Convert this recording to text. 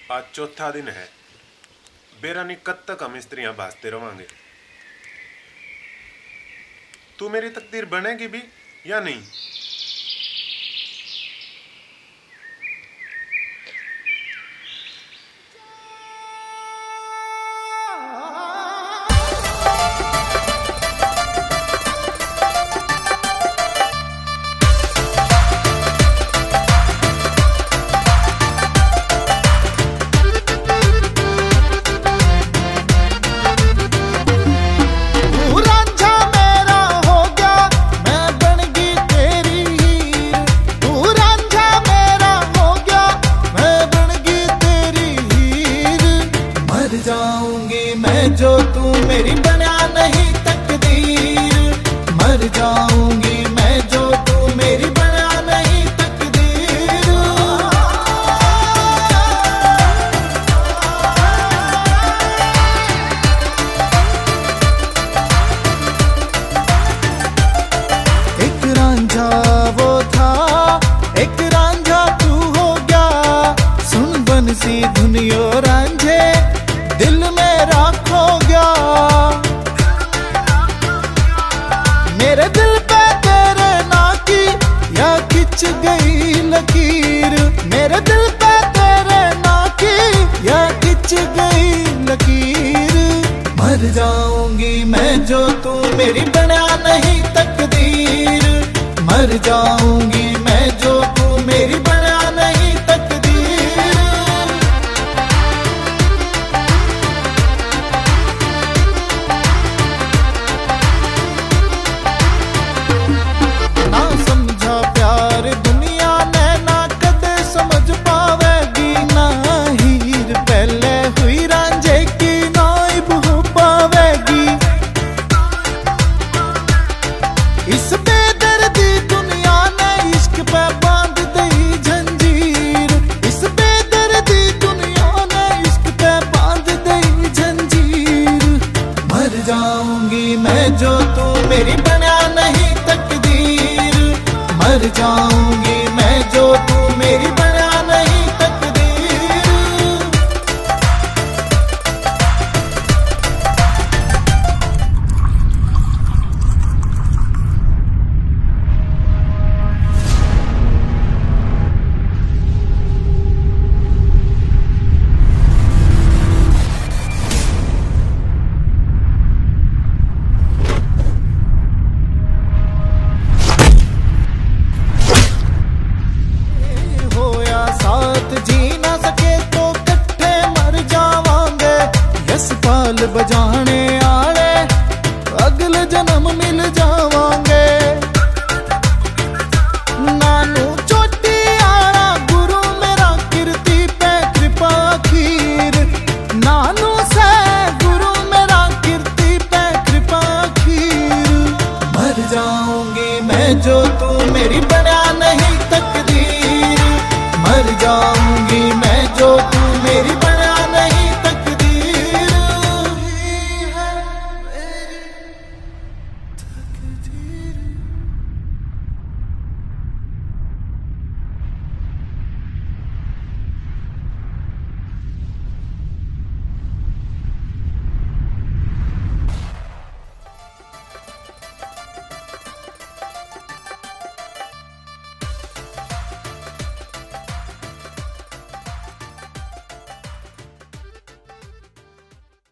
आज चौथा दिन है। बेरानी कद तक हम स्त्रियां भाजते रवांगे। तू मेरी तकदीर बनेगी भी या नहीं? जो तू मेरी बना नहीं तकदीर, मर जाऊंगी मैं जो तू मेरी बना नहीं तकदीर। एक रांझा वो था, एक रांझा तू हो गया। सुन बंसी धुनियो रांझे दिल मेरा खो गया। मेरे दिल पे तेरे ना की या खिंच गई लकीर। मेरे दिल पे तेरे ना की या खिंच गई लकीर। मर जाऊंगी मैं जो तू मेरी बना नहीं तकदीर। मर जाऊंगी मैं जो तू मेरी बना नहीं तकदीर। इस बेदर्दी दुनिया ने इश्क पे बांध दी जंजीर। इस बेदर्दी दुनिया ने इश्क पे बांध दी जंजीर। मर जाऊंगी मैं जो तू मेरी बना नहीं तकदीर। मर जाऊंगी मैं जो तू मेरी बना नहीं तकदीर। बजाने आले अगले जन्म मिल जावांगे। नानू चोटी आला गुरु मेरा कीर्ति पे कृपा खीर। नानू से गुरु मेरा कीर्ति पे कृपा खीर। मर जाऊंगी मैं जो तू मेरी बना नहीं तकदीर। मर जाऊंगी मैं